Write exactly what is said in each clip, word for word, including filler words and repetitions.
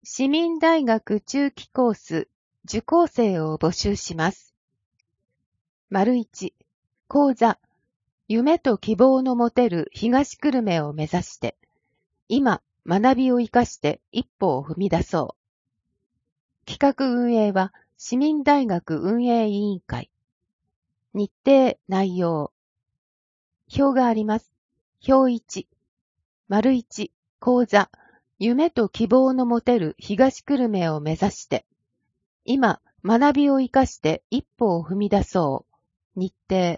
市民大学中期コース受講生を募集します。丸いち、講座、夢と希望の持てる東久留米を目指して、今、学びを生かして一歩を踏み出そう。企画運営は市民大学運営委員会。日程、内容。表があります。表いち、丸いち、講座、夢と希望の持てる東久留米を目指して、今、学びを生かして一歩を踏み出そう。日程。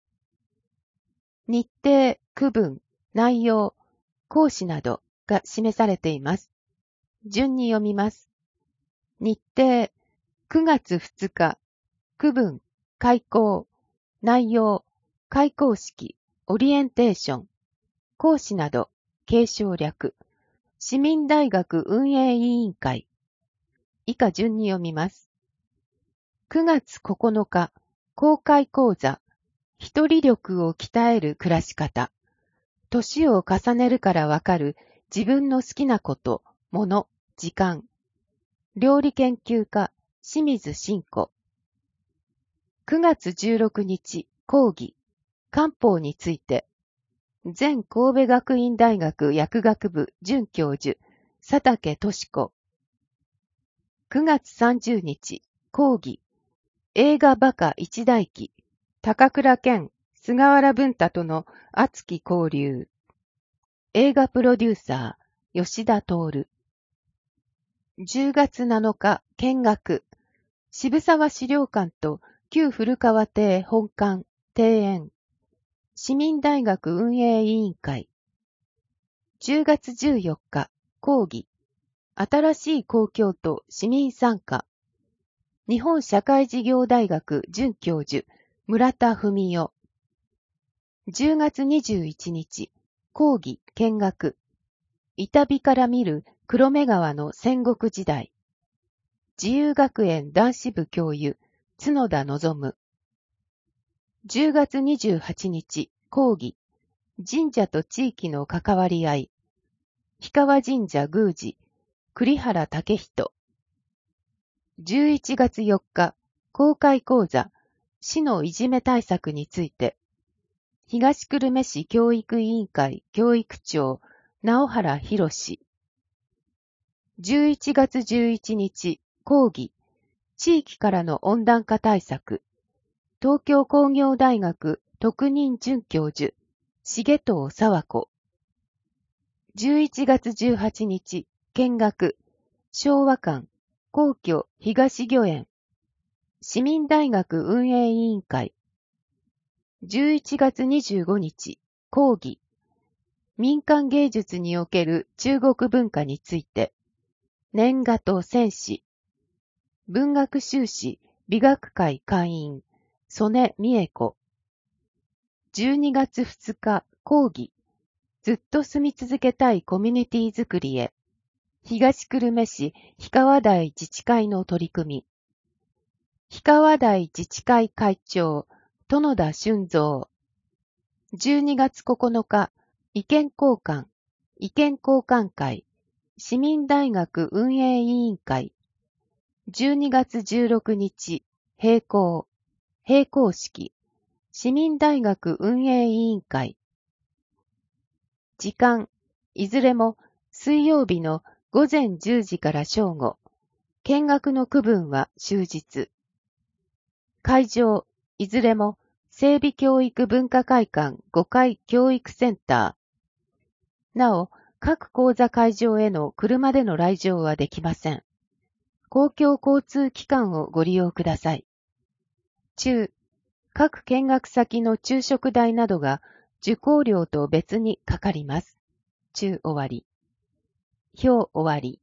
日程、区分、内容、講師などが示されています。順に読みます。日程、くがつふつか、区分、開講、内容、開講式、オリエンテーション、講師など、継承略、市民大学運営委員会。以下順に読みます。くがつここのか、公開講座、一人力を鍛える暮らし方。年を重ねるからわかる自分の好きなこと、もの、時間。料理研究家、清水真子。くがつじゅうろくにち、講義、漢方について。前神戸学院大学薬学部准教授、佐竹俊子。くがつさんじゅうにち、講義、映画バカ一代記、高倉健、菅原文太との熱き交流。映画プロデューサー、吉田徹。じゅうがつなのか、見学。渋沢資料館と旧古川邸本館、庭園。市民大学運営委員会。じゅうがつじゅうよっか、講義。新しい公共と市民参加。日本社会事業大学准教授、村田文夫。じゅうがつにじゅういちにち、講義、見学。板火から見る黒目川の戦国時代。自由学園男子部教諭、角田望。じゅうがつにじゅうはちにち、講義。神社と地域の関わり合い。氷川神社宮司、栗原武人。じゅういちがつよっか、公開講座、市のいじめ対策について。東久留米市教育委員会教育長、直原博士。じゅういちがつじゅういちにち、講義、地域からの温暖化対策。東京工業大学特任准教授、重藤佐和子。じゅういちがつじゅうはちにち、見学、昭和館、皇居東御苑。市民大学運営委員会。じゅういちがつにじゅうごにち、講義。民間芸術における中国文化について。年賀と戦士。文学修士美学会会員、曽根美恵子。じゅうにがつふつか、講義。ずっと住み続けたいコミュニティづくりへ。東久留米市氷川台自治会の取り組み。氷川台自治会会長、殿田俊三。じゅうにがつここのか、意見交換、意見交換会、市民大学運営委員会。じゅうにがつじゅうろくにち、閉校、閉校式、市民大学運営委員会。時間、いずれも水曜日のごぜんじゅうじから正午。見学の区分は終日。会場、いずれも整備教育文化会館ごかい教育センター。なお、各講座会場への車での来場はできません。公共交通機関をご利用ください。中、各見学先の昼食代などが受講料と別にかかります。中終わり。表終わり。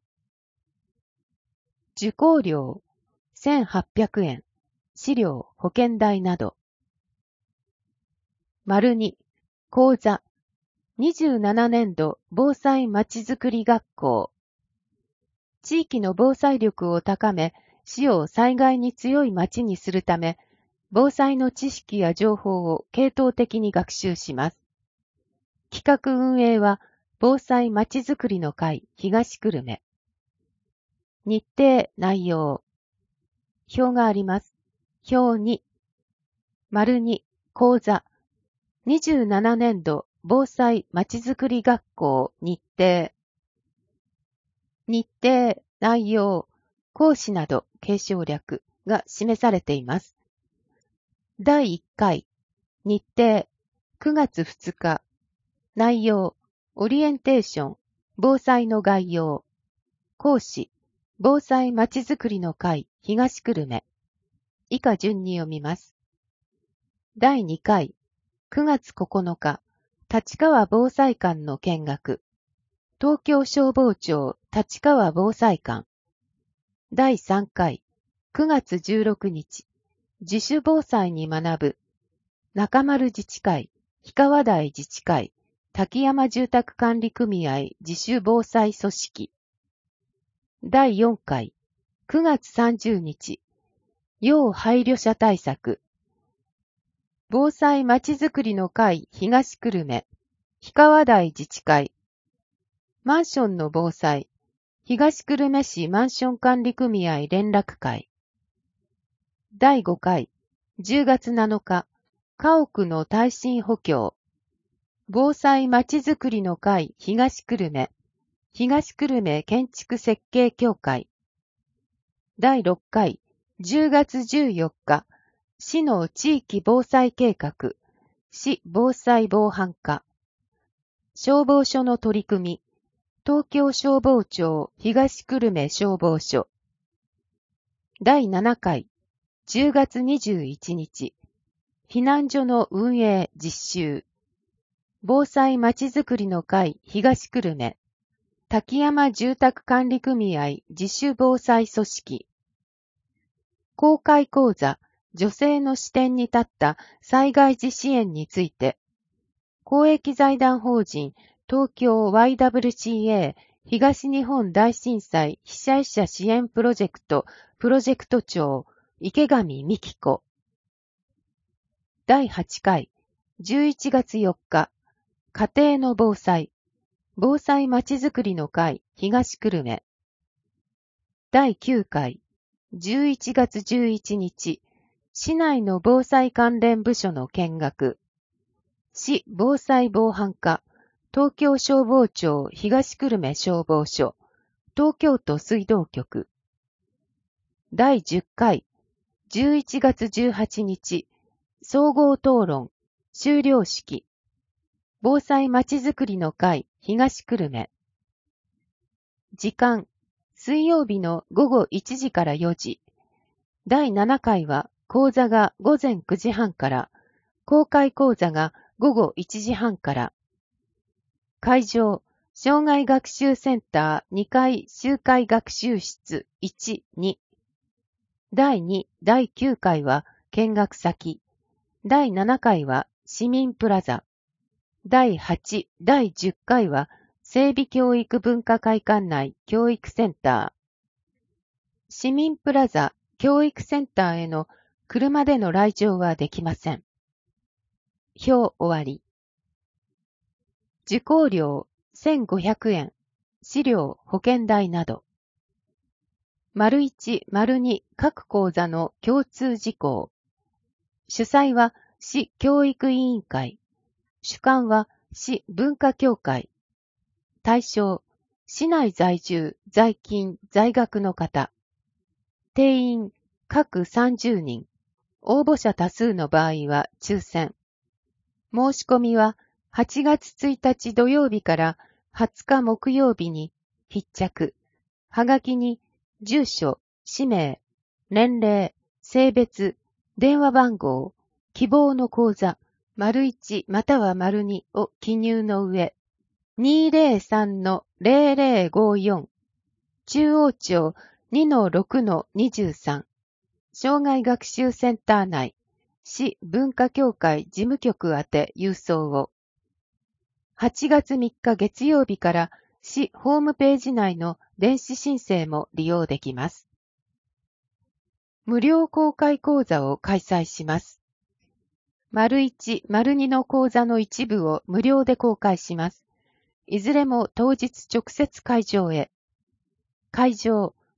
受講料せんはっぴゃくえん、資料、保険代など。丸に、講座、にじゅうななねんど防災まちづくり学校。地域の防災力を高め、市を災害に強い町にするため、防災の知識や情報を系統的に学習します。企画運営は、防災まちづくりの会東久留米。 日程、内容。表があります。表に、丸に、講座。にじゅうななねんど防災まちづくり学校日程。日程、内容、講師など継承略が示されています。だいいっかい、日程、くがつふつか。内容、オリエンテーション、防災の概要。講師、防災まちづくりの会、東久留米。以下順に読みます。だいにかい、くがつここのか、立川防災館の見学。東京消防庁立川防災館。だいさんかい、くがつじゅうろくにち、自主防災に学ぶ。中丸自治会、氷川台自治会、滝山住宅管理組合自主防災組織。だいよんかい、くがつさんじゅうにち、要配慮者対策。防災まちづくりの会東久留米、氷川台自治会。マンションの防災、東久留米市マンション管理組合連絡会。だいごかい、じゅうがつなのか、家屋の耐震補強。防災まちづくりの会東久留米、東久留米建築設計協会。だいろっかい、じゅうがつじゅうよっか、市の地域防災計画、市防災防犯課。消防署の取り組み、東京消防庁東久留米消防署。だいななかい、じゅうがつにじゅういちにち、避難所の運営実習。防災まちづくりの会東久留米、滝山住宅管理組合自主防災組織。公開講座、女性の視点に立った災害時支援について、公益財団法人東京 ワイダブリューシーエー 東日本大震災被災者支援プロジェクトプロジェクト長池上美希子。だいはちかい、じゅういちがつよっか、家庭の防災、防災まちづくりの会東久留米。だいきゅうかい、じゅういちがつじゅういちにち、市内の防災関連部署の見学。市防災防犯課、東京消防庁東久留米消防署、東京都水道局。だいじゅっかい、じゅういちがつじゅうはちにち、総合討論、修了式。防災まちづくりの会東久留米。時間、水曜日のごごいちじからよじ。だいななかいは講座がごぜんくじはんから、公開講座がごごいちじはんから。会場、障害学習センターにかい集会学習室いち、に。だいに、だいきゅうかいは見学先。だいななかいは市民プラザ。だいはち、だいじゅっかいは整備教育文化会館内教育センター。市民プラザ教育センターへの車での来場はできません。表終わり。受講料せんごひゃくえん、資料保険代など。丸いち、丸に各講座の共通事項。主催は市教育委員会。主幹は市文化協会。対象、市内在住、在勤、在学の方。定員、各さんじゅうにん。応募者多数の場合は抽選。申し込みははちがつついたち土曜日からはつか木曜日に必着。はがきに住所、氏名、年齢、性別、電話番号、希望の講座、丸いちまたは丸にを記入の上、にーぜろさんのぜろぜろごよん、中央町 にのろくのにじゅうさん、障害学習センター内、市文化協会事務局宛て郵送を。はちがつみっか月曜日から市ホームページ内の電子申請も利用できます。無料公開講座を開催します。丸いち、丸にの講座の一部を無料で公開します。いずれも当日直接会場へ。会場、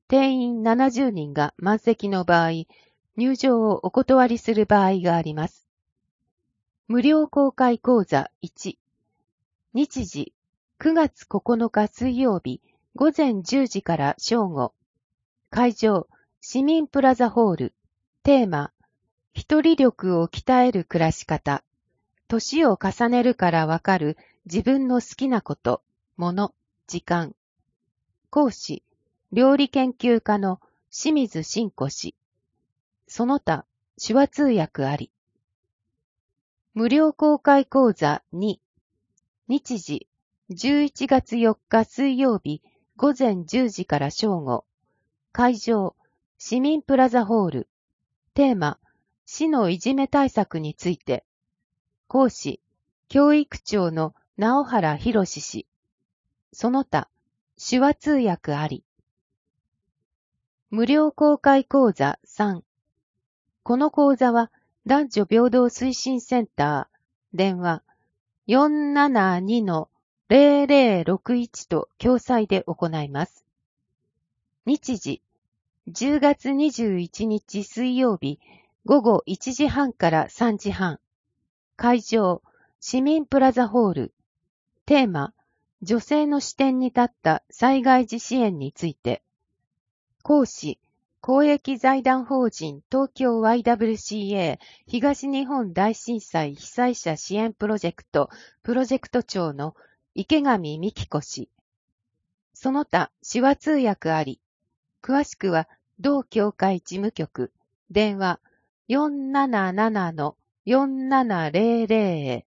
定員ななじゅうにんが満席の場合、入場をお断りする場合があります。無料公開講座いち、日時くがつここのか水曜日午前じゅうじから正午。会場、市民プラザホール。テーマ、一人力を鍛える暮らし方。年を重ねるからわかる自分の好きなこと、もの、時間。講師、料理研究家の清水真子氏。その他、手話通訳あり。無料公開講座に、日時じゅういちがつよっか水曜日午前じゅうじから正午。会場、市民プラザホール。テーマ、市のいじめ対策について。講師、教育長の直原博氏。その他、手話通訳あり。無料公開講座さん。この講座は男女平等推進センター、電話 よんななにのゼロゼロろくいち と共催で行います。日時、じゅうがつにじゅういちにち水曜日午後いちじはんからさんじはん。会場、市民プラザホール。テーマ、女性の視点に立った災害時支援について。講師、公益財団法人東京 ワイダブリューシーエー 東日本大震災被災者支援プロジェクトプロジェクト長の池上美希子氏。その他、手話通訳あり。詳しくは、同協会事務局、電話 よんなななのよんななゼロゼロへ。